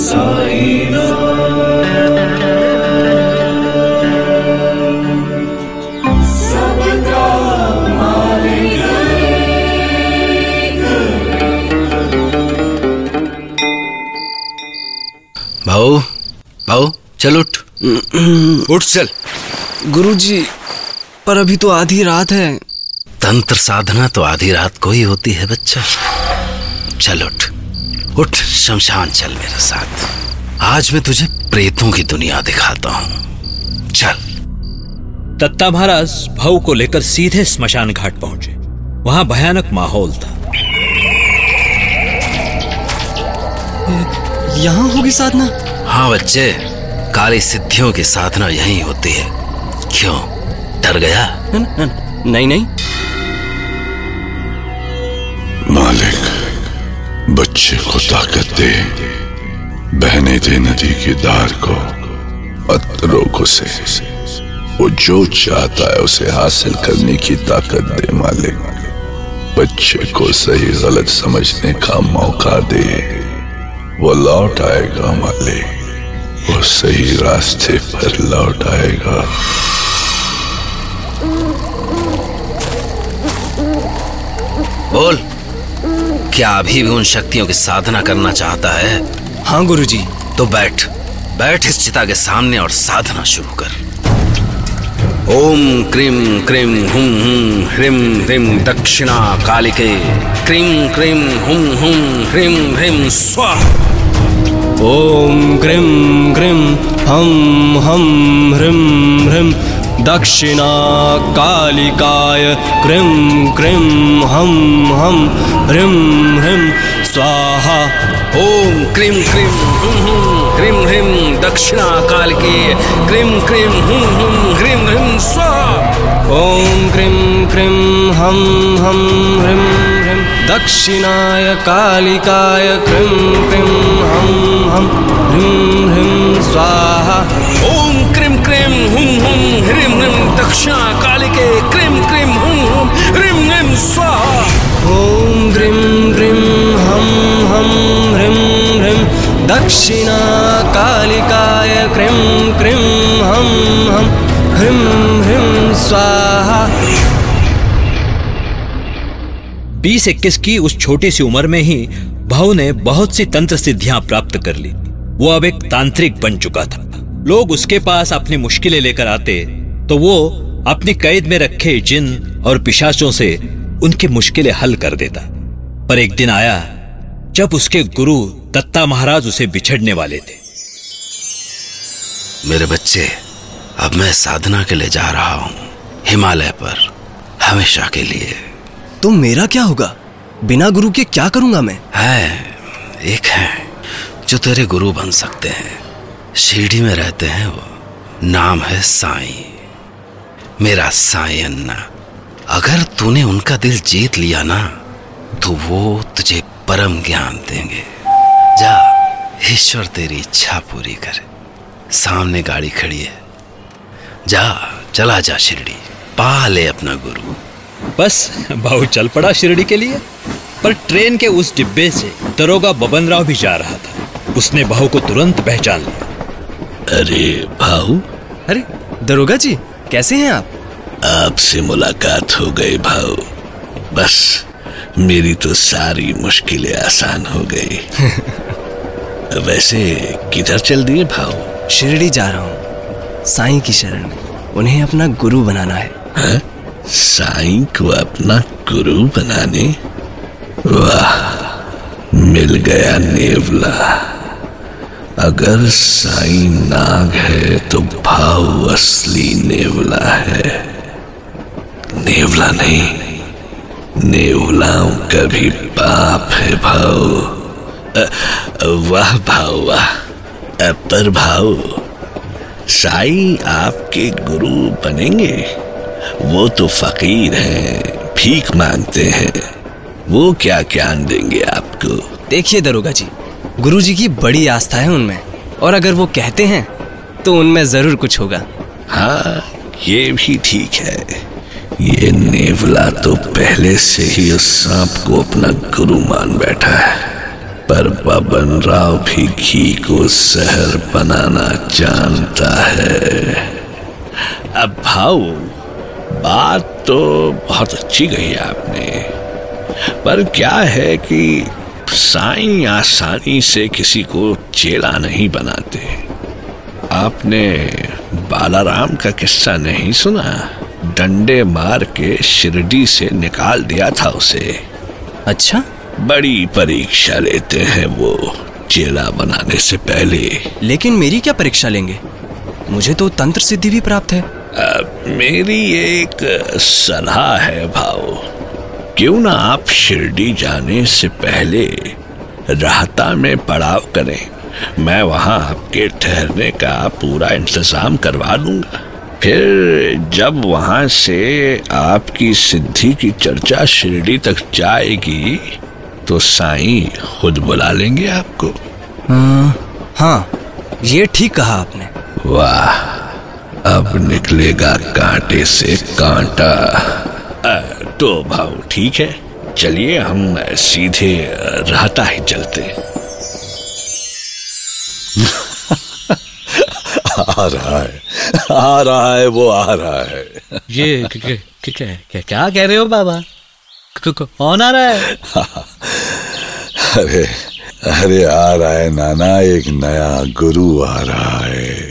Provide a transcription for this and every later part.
साईं सबका मालिक। भाऊ भाऊ चल उठ चल। गुरुजी, पर अभी तो आधी रात है। तंत्र साधना तो आधी रात को ही होती है बच्चा। चल उठ शमशान चल मेरे साथ। आज मैं तुझे प्रेतों की दुनिया दिखाता हूं। चल। दत्ता महाराज भाऊ को लेकर सीधे स्मशान घाट पहुंचे। वहां भयानक माहौल था। यहाँ होगी साधना? हाँ बच्चे, काली सिद्धियों की साधना यहीं होती है। क्यों, डर गया? नहीं। मालिक, बच्चे को ताकत दे, बहने दे नदी की धार को, मत रोक उसे। वो जो चाहता है उसे हासिल करने की ताकत दे मालिक। बच्चे को सही गलत समझने का मौका दे, वो लौट आएगा मालिक। वो सही रास्ते पर लौट आएगा। बोल, क्या अभी भी उन शक्तियों की साधना करना चाहता है? हाँ गुरुजी। तो बैठ इस चिता के सामने और साधना शुरू कर। ओम क्रीम क्रीम हुम हुम ह्रीम ह्रीम दक्षिणा कालिके क्रीम क्रीम हुम हुम ह्रीम ह्रीम स्वाहा। ओम क्रीम क्रीम हम हम ह्रीम ह्रीम दक्षिणा कालिकाय क्रीम क्रीम हम हम ह्रीम ह्रीम स्वाहा। ओम क्रीम क्रीम हुम हुम ह्रीम ह्रीम दक्षिणा कालिके क्रीम क्रीम हुम हुम ह्रीम ह्रीम स्वाहा। ओम क्रीम क्रीम हम हम ह्रीम ह्रीम दक्षिणाय कालिकाय क्रीम क्रीम हम हम ह्रीम ह्रीम स्वाहा। ओम क्रीम क्रीम हुम हुम ह्रीम ह्रीम दक्षिणा कालिके क्रीम क्रीम हुम हुम ह्रीम ह्रीम स्वाहा। ओम क्रीम क्रीम हम हम ह्रीम ह्रीम दक्षिणा कालिकाय क्रीम क्रीम हम हम ह्रीम ह्रीम स्वाहा। 20-21 की उस छोटी सी उम्र में ही भाऊ ने बहुत सी तंत्र सिद्धियां प्राप्त कर ली। वो अब एक तांत्रिक बन चुका था। लोग उसके पास अपनी मुश्किलें लेकर आते तो वो अपनी कैद में रखे जिन और पिशाचों से उनकी मुश्किलें हल कर देता। पर एक दिन आया जब उसके गुरु दत्ता महाराज उसे बिछड़ने वाले थे। मेरे बच्चे, अब मैं साधना के लिए जा रहा हूं हिमालय पर, हमेशा के लिए। तो मेरा क्या होगा? बिना गुरु के क्या करूंगा मैं? एक है जो तेरे गुरु बन सकते हैं। शिरडी में रहते हैं वो। नाम है साईं, मेरा साईं अन्ना। अगर तूने उनका दिल जीत लिया ना तो वो तुझे परम ज्ञान देंगे। जा, ईश्वर तेरी इच्छा पूरी करे। सामने गाड़ी खड़ी है, चला जा शिरडी, पा ले अपना गुरु। बस भाऊ चल पड़ा शिरडी के लिए। पर ट्रेन के उस डिब्बे से दरोगा बबन राव भी जा रहा था। उसने भाऊ को तुरंत पहचान लिया। अरे भाऊ। अरे दरोगा जी, कैसे हैं आप? आपसे मुलाकात हो गई भाऊ। बस मेरी तो सारी मुश्किलें आसान हो गई। वैसे किधर चल दिए भाऊ? शिरडी जा रहा हूँ, साईं की शरण में। उन्हें अपना गुरु बनाना है। हाँ? साईं को अपना गुरु बनाने? वाह, मिल गया नेवला। अगर साईं नाग है तो भाऊ असली नेवला है। नेवला नहीं, नेवलाओं का भी बाप है भाऊ। वाह भाऊ वाह। पर भाऊ, साईं आपके गुरु बनेंगे? वो तो फकीर हैं, भीख मांगते हैं। वो क्या ज्ञान देंगे आपको? देखिए दरोगा जी, गुरुजी की बड़ी आस्था है उनमें, और अगर वो कहते हैं तो उनमें जरूर कुछ होगा। हाँ, ये भी ठीक है। ये नेवला तो पहले से ही उस सांप को अपना गुरु मान बैठा है। पर बबन राव भी घी को जहर बनाना जानता है। अब भाऊ, बात तो बहुत अच्छी कही आपने, पर क्या है कि साईं आसानी से किसी को चेला नहीं बनाते। आपने बालाराम का किस्सा नहीं सुना? डंडे मार के शिरडी से निकाल दिया था उसे। अच्छा? बड़ी परीक्षा लेते हैं वो चेला बनाने से पहले। लेकिन मेरी क्या परीक्षा लेंगे? मुझे तो तंत्र सिद्धि भी प्राप्त है। मेरी एक सलाह है भाऊ, क्यों ना आप शिरडी जाने से पहले राहता में पड़ाव करें। मैं वहां आपके ठहरने का पूरा इंतजाम करवा दूंगा। फिर जब वहां से आपकी सिद्धि की चर्चा शिरडी तक जाएगी तो साईं खुद बुला लेंगे आपको। हाँ, ये ठीक कहा आपने। वाह, अब निकलेगा कांटे से कांटा। तो भाऊ ठीक है, चलिए हम सीधे राहता ही चलते हैं। आ रहा है वो आ रहा है। ये क्या कह रहे हो बाबा? कौन आ रहा है? अरे आ रहा है नाना, एक नया गुरु आ रहा है।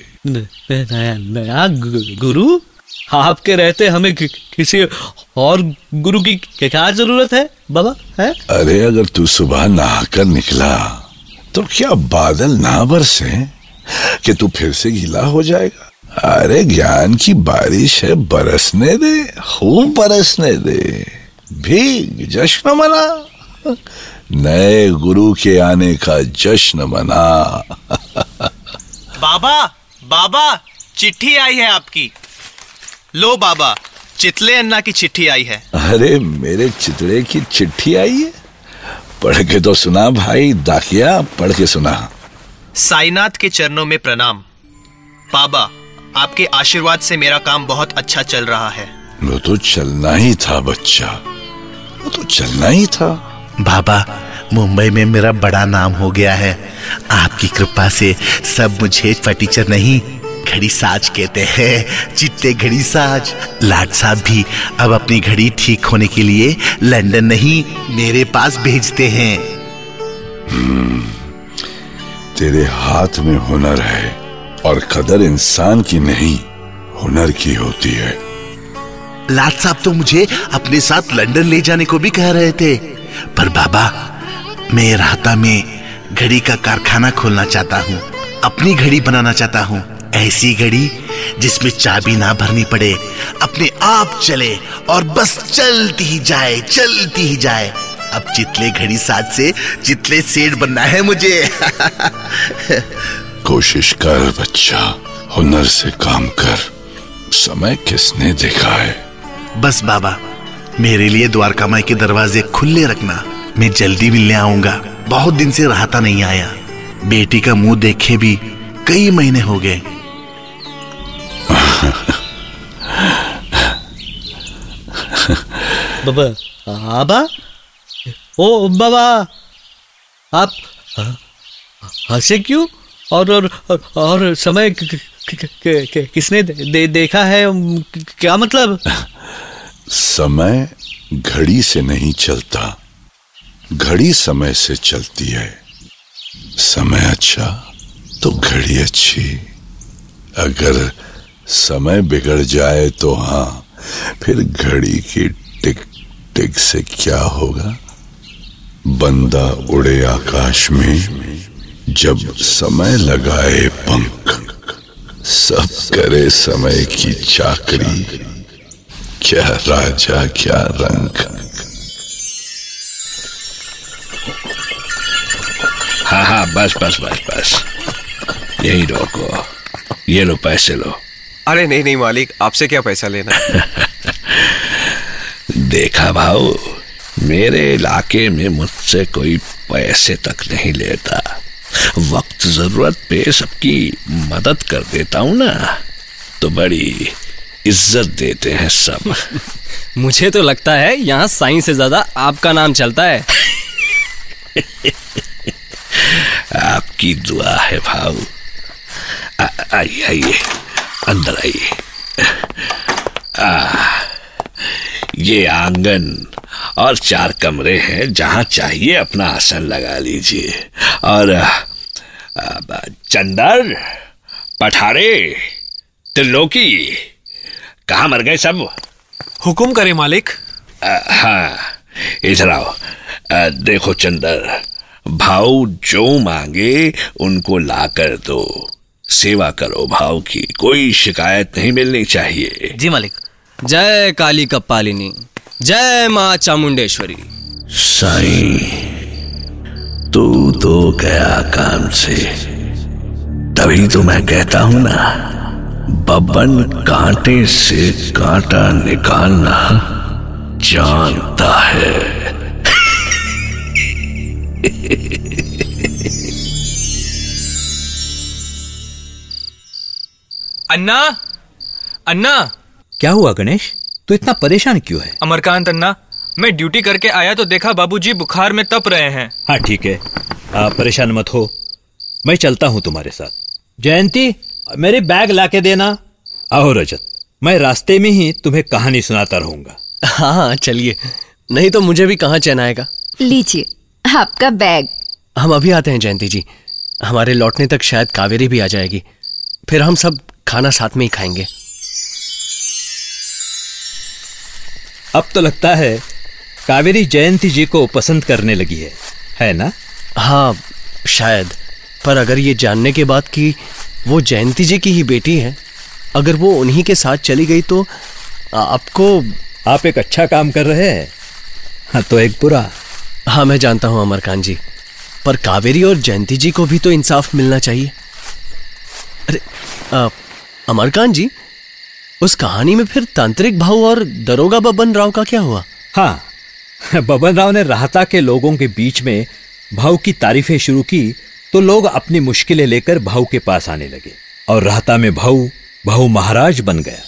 नया गुरु? आपके रहते हमें किसी और गुरु की क्या जरूरत है बाबा? है? अरे अगर तू सुबह नहाकर निकला तो क्या बादल ना बरसे कि तू फिर से गीला हो जाएगा? अरे ज्ञान की बारिश है, बरसने दे, खूब बरसने दे, भीग, जश्न मना, नए गुरु के आने का जश्न मना। बाबा, चिट्ठी आई है आपकी। लो बाबा, चितले अन्ना की चिट्ठी आई है। अरे मेरे चितड़े की चिट्ठी आई है? पढ़ के तो सुना भाई दाकिया, पढ़ के सुना। साईनाथ के चरणों में प्रणाम। बाबा, आपके आशीर्वाद से मेरा काम बहुत अच्छा चल रहा है। वो तो चलना ही था बच्चा, वो तो चलना ही था। बाबा, मुंबई में मेरा बड़ा नाम हो गया है। आपकी कृपा से सब मुझे फटीचर नहीं, घड़ी साज कहते हैं। चिट्टे घड़ी साज। लाट साहब भी अब अपनी घड़ी ठीक होने के लिए लंदन नहीं, मेरे पास भेजते हैं। तेरे हाथ में हुनर है और कदर इंसान की नहीं, हुनर की होती है। लाट साहब तो मुझे अपने साथ लंदन ले जाने को भी कह रहे थे, पर बाबा, मैं राहता में घड़ी का कारखाना खोलना चाहता हूँ। अपनी घड़ी बनाना चाहता हूँ, ऐसी घड़ी जिसमें चाबी ना भरनी पड़े, अपने आप चले और बस चलती ही जाए, चलती ही जाए। अब चितले घड़ी साज से चितले सेठ बनना है मुझे। कोशिश कर बच्चा, हुनर से काम कर। समय किसने देखा है? बस बाबा, मेरे लिए द्वारका माई के दरवाजे खुले रखना। मैं जल्दी मिलने आऊंगा। बहुत दिन से राहता नहीं आया। बेटी का मुंह देखे भी कई महीने हो गए। बाबा, ओ बाबा, आप हंसे क्यों? और समय किसने देखा है? क्या मतलब? समय घड़ी से नहीं चलता, घड़ी समय से चलती है। समय अच्छा तो घड़ी अच्छी। अगर समय बिगड़ जाए तो हाँ, फिर घड़ी की टिक टिक से क्या होगा? बंदा उड़े आकाश में, जब समय लगाए पंख, सब करे समय की चाकरी। क्या राजा क्या रंग। हाँ, बस यही रोको। ये लो, पैसे लो। अरे नहीं मालिक, आपसे क्या पैसा लेना। देखा भाऊ, मेरे इलाके में मुझसे कोई पैसे तक नहीं लेता। वक्त जरूरत पे सबकी मदद कर देता हूं ना, तो बड़ी इज्जत देते हैं सब। मुझे तो लगता है यहाँ साईं से ज्यादा आपका नाम चलता है। आपकी दुआ है भाऊ। आइए आइए, अंदर आइए। ये आंगन और 4 कमरे हैं, जहां चाहिए अपना आसन लगा लीजिए। और चंदर, पठारे, त्रिलोकी, कहाँ मर गए सब? हुकुम करे मालिक। हाँ, इधर आओ। देखो चंदर, भाऊ जो मांगे उनको ला कर दो। सेवा करो भाव की, कोई शिकायत नहीं मिलनी चाहिए। जी मालिक। जय काली कपालिनी, जय माँ चामुंडेश्वरी। साईं, तू तो गया काम से, तभी तो मैं कहता हूं ना, बब्बन कांटे से कांटा निकालना जानता है। अन्ना, अन्ना। क्या हुआ गणेश, तू इतना परेशान क्यों है? अमरकांत अन्ना, मैं ड्यूटी करके आया तो देखा बाबूजी बुखार में तप रहे हैं। हाँ ठीक है, आप परेशान मत हो, मैं चलता हूं तुम्हारे साथ। जयंती, मेरी बैग लाके देना। आओ रजत, मैं रास्ते में ही तुम्हें कहानी सुनाता रहूंगा। हाँ चलिए, नहीं तो मुझे भी कहाँ चैन आएगा। लीजिए आपका बैग। हम अभी आते हैं जयंती जी, हमारे लौटने तक शायद कावेरी भी आ जाएगी, फिर हम सब खाना साथ में ही खाएंगे। अब तो लगता है कावेरी जयंती जी को पसंद करने लगी है ना? हाँ शायद, पर अगर ये जानने के बाद कि वो जयंती जी की ही बेटी है, अगर वो उन्हीं के साथ चली गई तो आपको। आप एक अच्छा काम कर रहे हैं, हाँ तो एक बुरा। हाँ मैं जानता हूँ अमरकांत जी, पर कावेरी और जयंती जी को भी तो इंसाफ मिलना चाहिए। अरे अमरकांत जी, उस कहानी में फिर तांत्रिक भाऊ और दरोगा बब्बन राव का क्या हुआ? हाँ, बब्बन राव ने राहता के लोगों के बीच में भाऊ की तारीफें शुरू की तो लोग अपनी मुश्किलें लेकर भाऊ के पास आने लगे और राहता में भाऊ महाराज बन गया।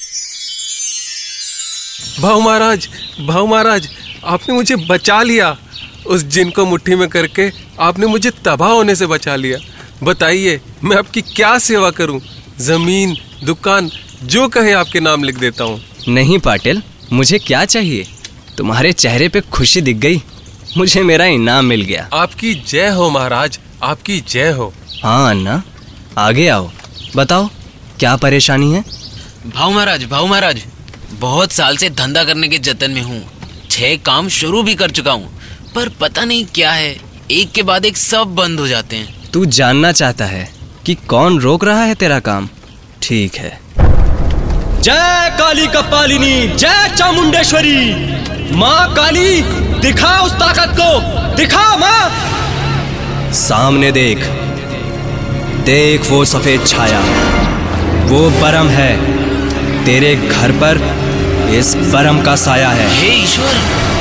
भाऊ महाराज, आपने मुझे बचा लिया। उस जिन को मुट्ठी में करके आपने मुझे तबाह होने से बचा लिया। बताइए मैं आपकी क्या सेवा करूं? जमीन, दुकान, जो कहे आपके नाम लिख देता हूँ। नहीं पाटिल, मुझे क्या चाहिए? तुम्हारे चेहरे पे खुशी दिख गई, मुझे मेरा इनाम मिल गया। आपकी जय हो महाराज, आपकी जय हो। हाँ अन्ना, आगे आओ, बताओ क्या परेशानी है? भाऊ महाराज, बहुत साल से धंधा करने के जतन में हूँ। 6 काम शुरू भी कर चुका हूँ, पर पता नहीं क्या है, एक के बाद एक सब बंद हो जाते हैं। तू जानना चाहता है कि कौन रोक रहा है तेरा काम? ठीक है। जय काली कपालिनी, जय चामुंडेश्वरी। माँ काली, दिखा उस ताकत को, दिखा माँ। सामने देख वो सफेद छाया, वो बरम है। तेरे घर पर इस बरम का साया है। हे ईश्वर,